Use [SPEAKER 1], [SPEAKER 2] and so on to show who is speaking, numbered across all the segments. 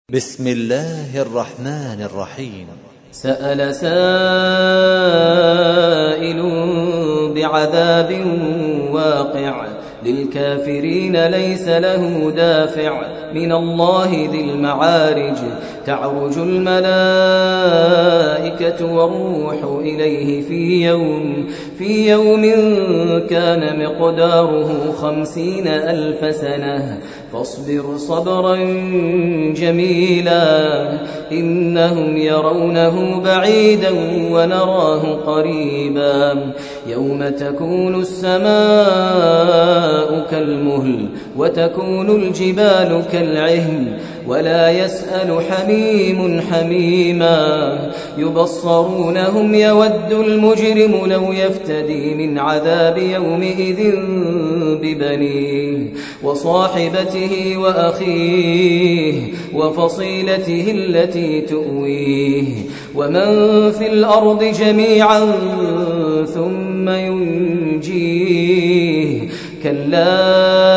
[SPEAKER 1] بسم الله الرحمن الرحيم.
[SPEAKER 2] سأل سائل بعذاب واقع للكافرين ليس له دافع من الله ذي المعارج تعرج الملائكة والروح إليه في يوم كان مقداره 50,000 سنة فاصبر صبرا جميلا إنهم يرونه بعيدا ونراه قريبا يوم تكون السماء كالمهل وتكون الجبال كالعهن ولا يسأل حميم حميما يبصرونهم يود المجرم لو يفتدي من عذاب يومئذ ببنيه وصاحبته وأخيه وفصيلته التي تؤويه ومن في الأرض جميعا ثم ينجيه كلا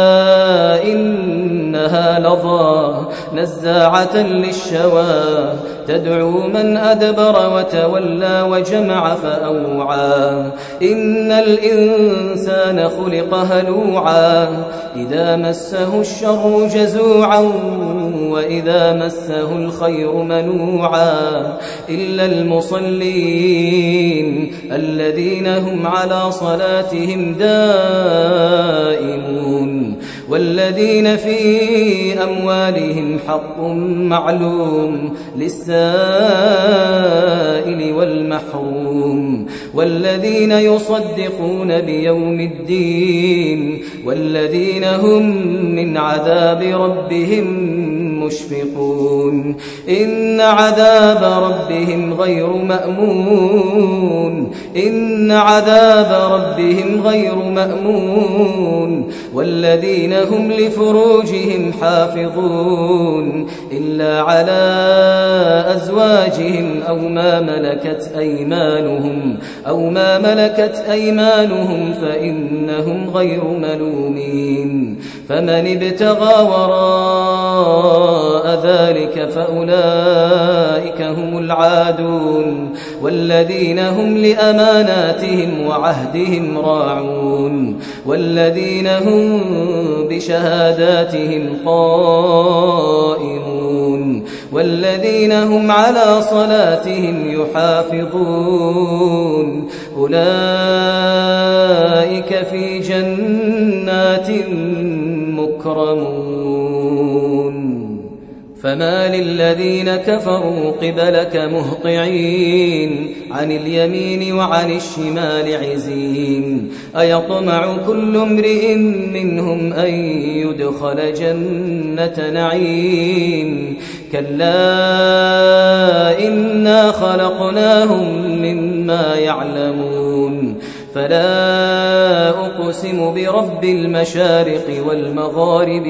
[SPEAKER 2] إنها لظى نزاعة للشوى تدعو من أدبر وتولى وجمع فأوعى إن الإنسان خلق هلوعا إذا مسه الشر جزوعا وإذا مسه الخير منوعا إلا المصلين الذين هم على صلاتهم دائمون والذين في أموالهم حق معلوم للسائل والمحروم والذين يصدقون بيوم الدين والذين هم من عذاب ربهم مشفقون إن عذاب ربهم غير مأمون إن عذاب ربهم غير مأمون والذين هم لفروجهم حافظون إلا على أزواجهم أو ما ملكت أيمانهم فإنهم غير ملومين فمن ابتغى وراء ذلك فأولئك هم العادون والذين هم لأماناتهم وعهدهم راعون والذين هم بشهاداتهم قائمون والذين هم على صلاتهم يحافظون أولئك في جنات مكرمون فما للذين كفروا قبلك مهطعين عن اليمين وعن الشمال عزين أيطمع كل امرئ منهم أن يدخل جنة نعيم كلا إنا خلقناهم مما يعلمون فلا أقسم برب المشارق والمغارب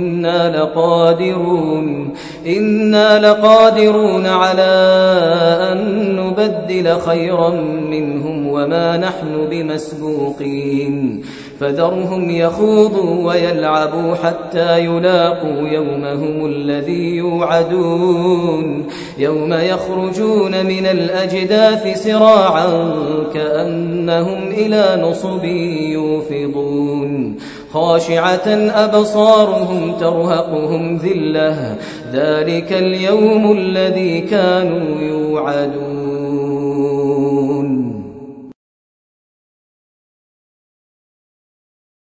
[SPEAKER 2] إنا لقادرون على أن نبدل خيرا منهم وما نحن بمسبوقين فذرهم يخوضوا ويلعبوا حتى يلاقوا يومهم الذي يوعدون يوم يخرجون من الأجداث سراعا كأنهم إلى نصب يوفضون خاشعة أبصارهم ترهقهم ذلة ذلك اليوم الذي كانوا يوعدون